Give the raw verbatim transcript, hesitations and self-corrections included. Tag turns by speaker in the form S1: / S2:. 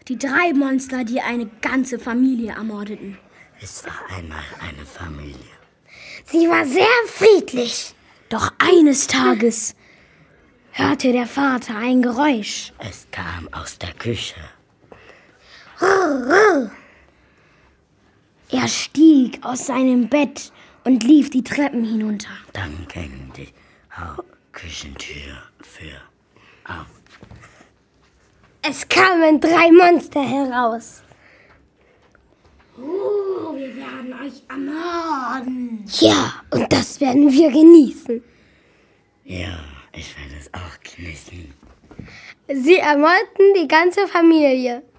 S1: Die drei Monster, die eine ganze Familie ermordeten.
S2: Es war einmal eine Familie.
S3: Sie war sehr friedlich.
S1: Doch eines Tages hörte der Vater ein Geräusch.
S2: Es kam aus der Küche.
S1: Er stieg aus seinem Bett und lief die Treppen hinunter.
S2: Dann ging die ha- Küchentür für auf.
S3: Es kamen drei Monster heraus.
S1: Oh, wir werden euch ermorden.
S3: Ja, und das werden wir genießen.
S2: Ja, ich werde es auch genießen.
S3: Sie ermordeten die ganze Familie.